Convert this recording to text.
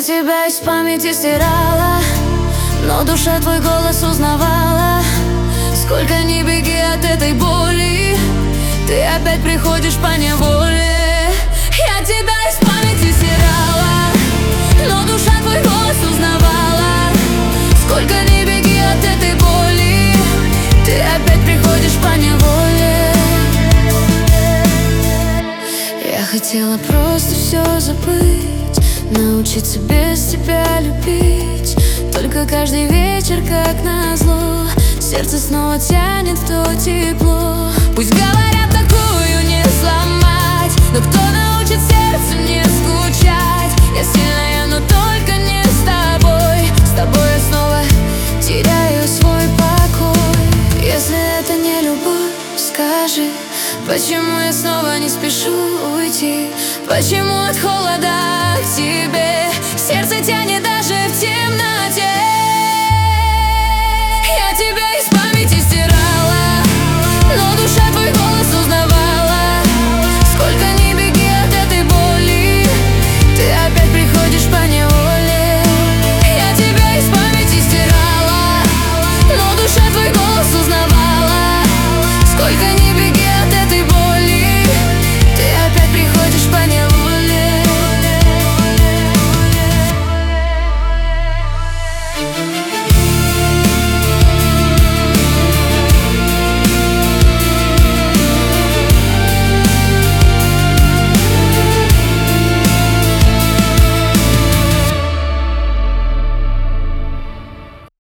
тебя из памяти стирала, но душа твой голос узнавала. Сколько ни беги от этой боли, ты опять приходишь по неволе. Я тебя из памяти стирала, но душа твой голос узнавала. Сколько ни беги от этой боли, ты опять приходишь по неволе. Я хотела просто все забыть, научиться без тебя любить. Только каждый вечер, как назло, сердце снова тянет в то тепло. Пусть говорят, такую не сломать, но кто научит сердцу не скучать? Я сильная, но только не с тобой. С тобой я снова